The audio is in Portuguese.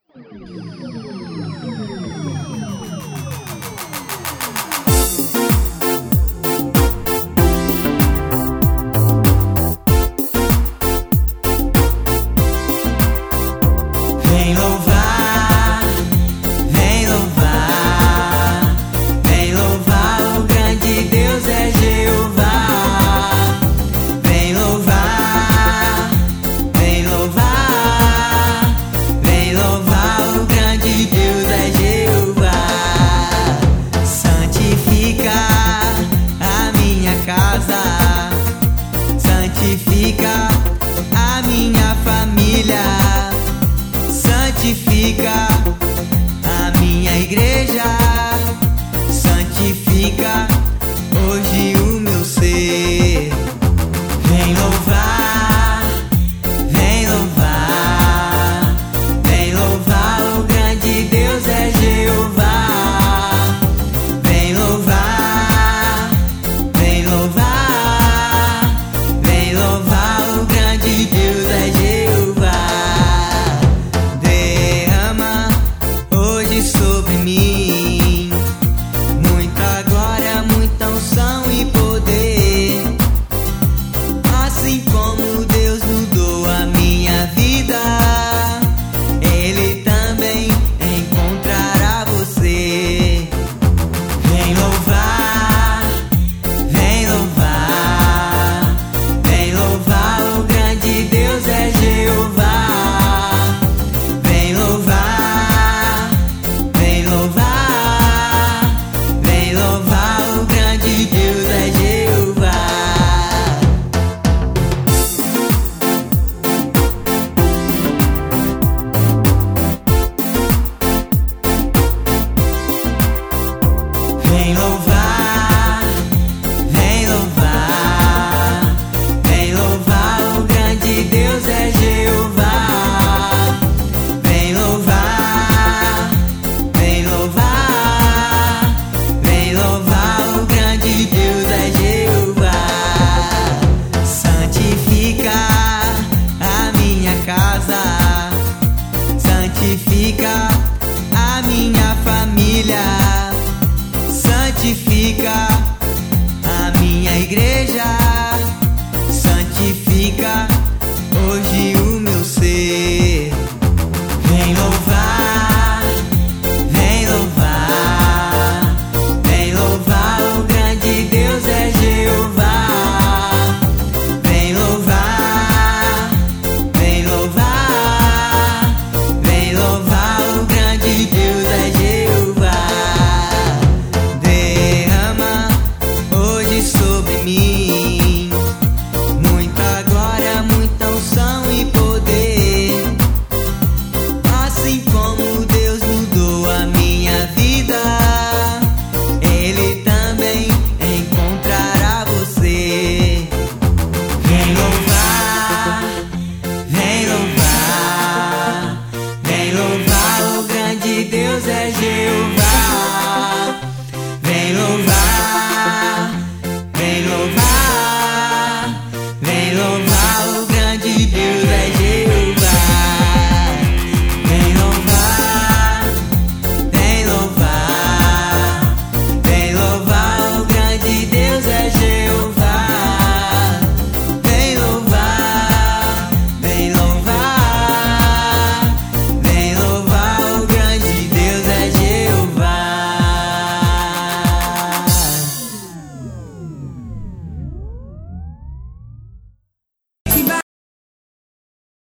Vem louvar, vem louvar, vem louvar, o grande Deus é Jeová. Vem louvar, vem louvar, vem louvar, o grande Deus é Jeová. Santifica a minha casa, santifica a minha família, santifica a minha igreja, santifica hoje o meu ser. Vem louvar, vem louvar, vem louvar, o grande Deus é Jeová. Vem louvar, vem louvar, vem louvar, o grande Deus é Jeová. Derrama hoje sobre mim muita glória, muita unção e poder. Assim como Deus mudou a minha vida, Ele também encontrará você. Vem louvar, vem louvar, vem louvar, o grande Deus é Jeová. Vem louvar, vem louvar, vem louvar, o grande Deus é Jeová. Vem louvar, vem louvar, vem louvar, o grande Deus é Jeová. Vem louvar, vem louvar, vem louvar, o grande Deus é Jeová. Santifica a minha casa, santifica a minha família, santifica a minha igreja,